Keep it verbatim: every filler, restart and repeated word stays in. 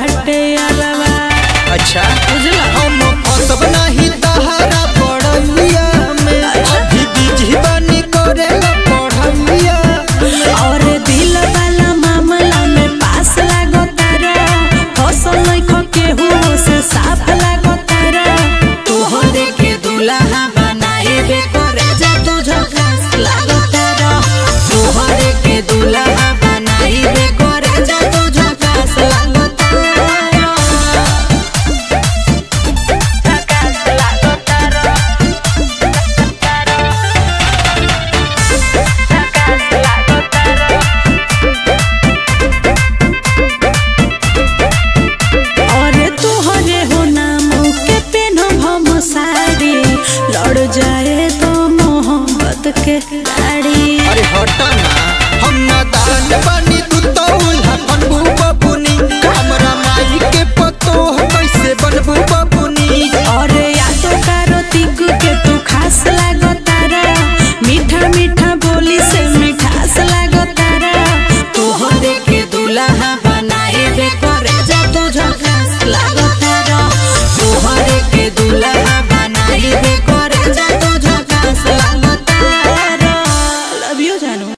बाटे अलवा। अच्छा बुझला हम फसब नहीं तहरा पढ़लिया में अभी बिजी बनी करेला पढ़लिया और दिल वाला मामला में पास लागो तारा फसल नहीं खके हुओ से साफ लागो तारा तोहरे के दुल्हा बनाए बे करे जा तू झकास लागो तारा तोहरे के दुल्हा बनाए बे करे जा तू झकास लागो तारा झकास लागो तारा झकास लागो तारा और तोहरे हो नाम के पेनो हम साड़ी लड़ जाए तो मोहब्बत के गाड़ी। अरे हटा ना हम नादान बनी तू तो उल्हा बनबू बबुनी हमरा माई के पतो कैसे बनबू बबुनी और यादो कार्तिक के तू खास लागो तारा मीठा मीठा बोली से मिठास लागो तारा तोहरे के दुल्हा